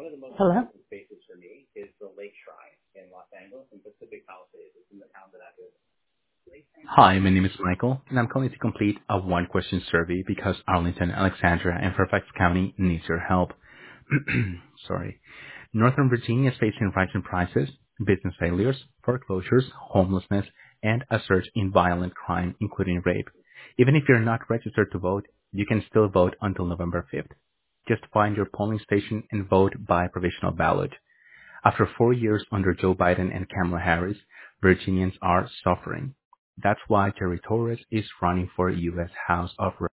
Hello? Hi, my name is Michael, and I'm calling to complete a one-question survey because Arlington, Alexandria, and Fairfax County needs your help. Sorry. Northern Virginia is facing rising prices, business failures, foreclosures, homelessness, and a surge in violent crime, including rape. Even if you're not registered to vote, you can still vote until November 5th. Just find your polling station and vote by provisional ballot. After 4 years under Joe Biden and Kamala Harris, Virginians are suffering. That's why Jerry Torres is running for U.S. House of